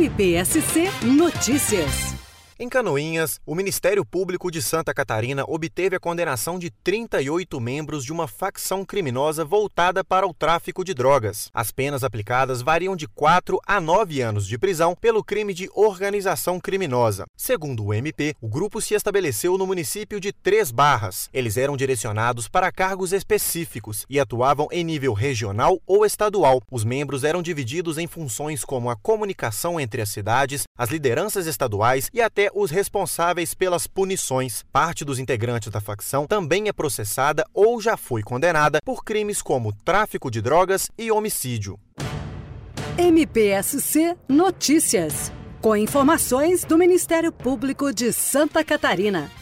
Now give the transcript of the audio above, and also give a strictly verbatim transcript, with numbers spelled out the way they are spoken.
M P S C Notícias. Em Canoinhas, o Ministério Público de Santa Catarina obteve a condenação de trinta e oito membros de uma facção criminosa voltada para o tráfico de drogas. As penas aplicadas variam de quatro a nove anos de prisão pelo crime de organização criminosa. Segundo o M P, o grupo se estabeleceu no município de Três Barras. Eles eram direcionados para cargos específicos e atuavam em nível regional ou estadual. Os membros eram divididos em funções como a comunicação entre as cidades, as lideranças estaduais e até os responsáveis pelas punições. Parte dos integrantes da facção também é processada ou já foi condenada por crimes como tráfico de drogas e homicídio. M P S C Notícias, com informações do Ministério Público de Santa Catarina.